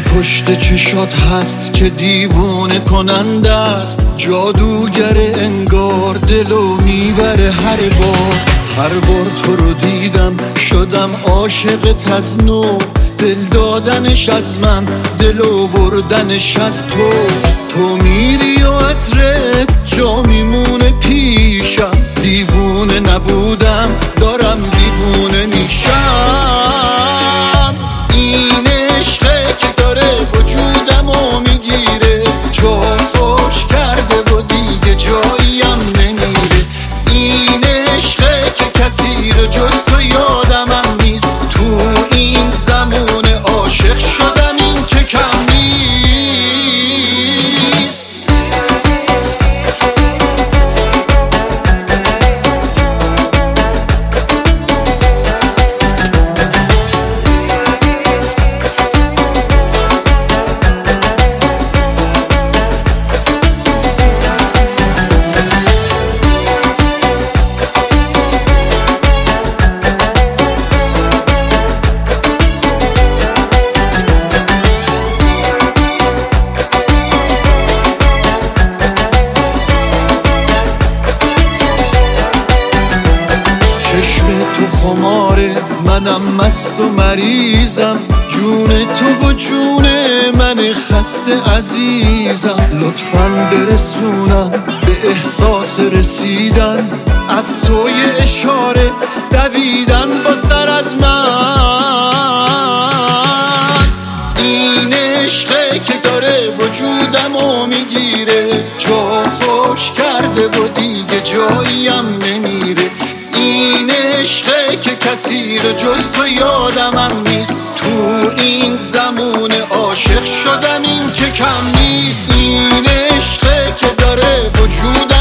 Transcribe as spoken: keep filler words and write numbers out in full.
پشت چشات هست که دیوونه کننده است، جادوگر انگار دلو میبره هر بار. هر بار تو رو دیدم شدم عاشقت از نو، دل دادنش از من، دلو بردنش از تو. تو میری و عطرت جا میمونه پیشم، دیوونه نبودم دارم دیوونه میشم. این عشقه که داره وجودمو میگیره، جا خوش کرده و دیگه جاییم نمیره. این عشقه که کسی رو جز تو یادمم نیست، تو این زمونه عاشق شدم این که کم نیست. چشم تو خماره منم مست و مریضم، جون تو و جون من خسته عزیزم. لطفاً برسونم به احساس رسیدن، از تو یه اشاره دویدن با سر از من. این عشقه که داره وجودمو میگیره، جا خوش کرده و دیگه جاییم نمیره. این عشقه که کسی رو جز تو یادمم نیست، تو این زمونه عاشق شدم این که کم نیست. این عشقه که داره وجودم